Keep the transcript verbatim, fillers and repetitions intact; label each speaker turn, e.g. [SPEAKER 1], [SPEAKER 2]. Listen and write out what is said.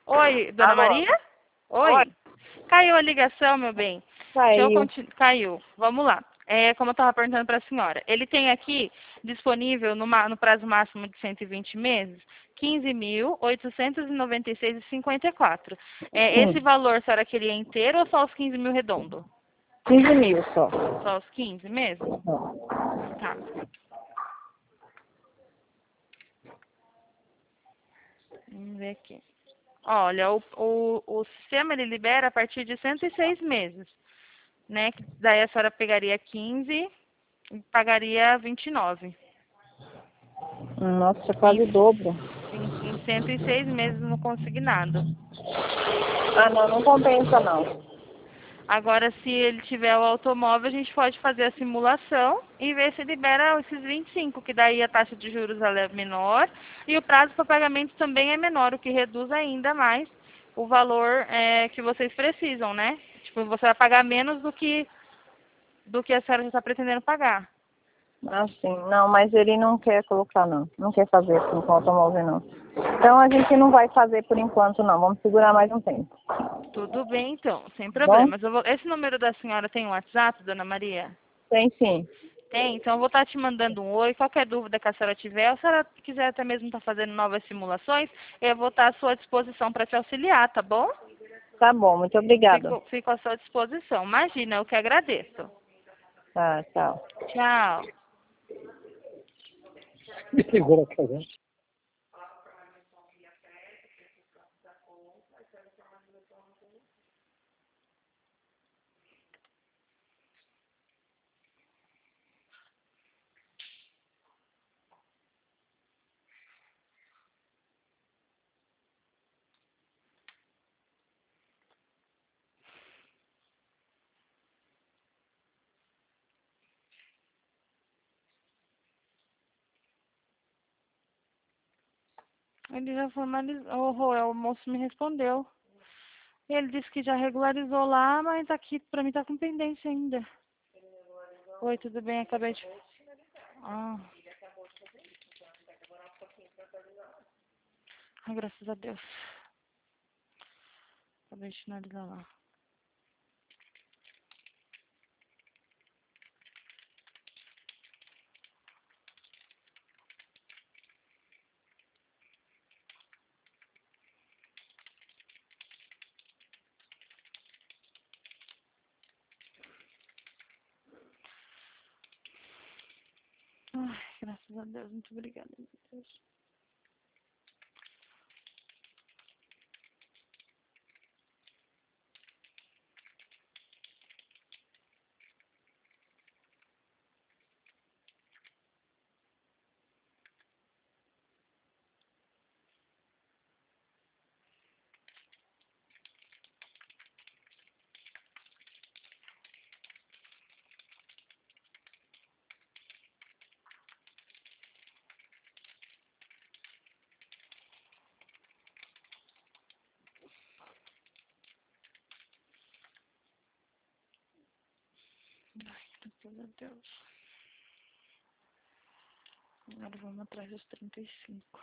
[SPEAKER 1] Oi, Dona
[SPEAKER 2] Alô?
[SPEAKER 1] Maria?
[SPEAKER 2] Oi,
[SPEAKER 1] Oi. Caiu a ligação, meu bem. Deixa eu
[SPEAKER 2] saiu.
[SPEAKER 1] continuar. Caiu. Vamos lá. É, como eu estava perguntando para a senhora, ele tem aqui disponível no, ma- no prazo máximo de cento e vinte meses, quinze mil oitocentos e noventa e seis reais e cinquenta e quatro. É, esse
[SPEAKER 2] Sim,
[SPEAKER 1] valor, a senhora queria inteiro ou só os quinze mil redondo?
[SPEAKER 2] quinze mil só.
[SPEAKER 1] Só os quinze mesmo? Tá. Vamos ver aqui. Olha, o, o, o sistema ele libera a partir de cento e seis meses, né? Daí a senhora pegaria quinze e pagaria vinte e nove.
[SPEAKER 2] Nossa,
[SPEAKER 1] Em,
[SPEAKER 2] quase o dobro.
[SPEAKER 1] em, em cento e seis meses no consignado.
[SPEAKER 2] Ah, não, não compensa não.
[SPEAKER 1] Agora, se ele tiver o automóvel, a gente pode fazer a simulação e ver se libera esses vinte e cinco, que daí a taxa de juros ela é menor e o prazo para pagamento também é menor, o que reduz ainda mais o valor é, que vocês precisam, né? Tipo, você vai pagar menos do que, do que a senhora já está pretendendo pagar.
[SPEAKER 2] Assim, não, mas ele não quer colocar não. Não quer fazer assim com o automóvel não. Então a gente não vai fazer por enquanto não. Vamos segurar mais um tempo.
[SPEAKER 1] Tudo bem, então, sem
[SPEAKER 2] Tá bom?
[SPEAKER 1] problemas. Eu vou- Esse número da senhora tem um WhatsApp, dona Maria?
[SPEAKER 2] Tem sim.
[SPEAKER 1] Tem, então eu vou estar te mandando um oi. Qualquer dúvida que a senhora tiver, ou se a senhora quiser até mesmo estar fazendo novas simulações, eu vou estar à sua disposição para te auxiliar, tá bom?
[SPEAKER 2] Tá bom, muito obrigada.
[SPEAKER 1] Fico, fico à sua disposição. Imagina, eu que agradeço.
[SPEAKER 2] Tá, tchau.
[SPEAKER 1] Tchau.
[SPEAKER 2] Segura a casa.
[SPEAKER 1] Ele já formalizou. Oh, oh, o moço me respondeu. Ele disse que já regularizou lá, mas aqui pra mim tá com pendência ainda. Oi, tudo bem? Acabei de. Ah, ai, graças a Deus. Acabei de finalizar lá. Ai, graças a Deus, muito obrigada, meu Deus. Graças a Deus. Agora vamos atrás dos trinta e cinco.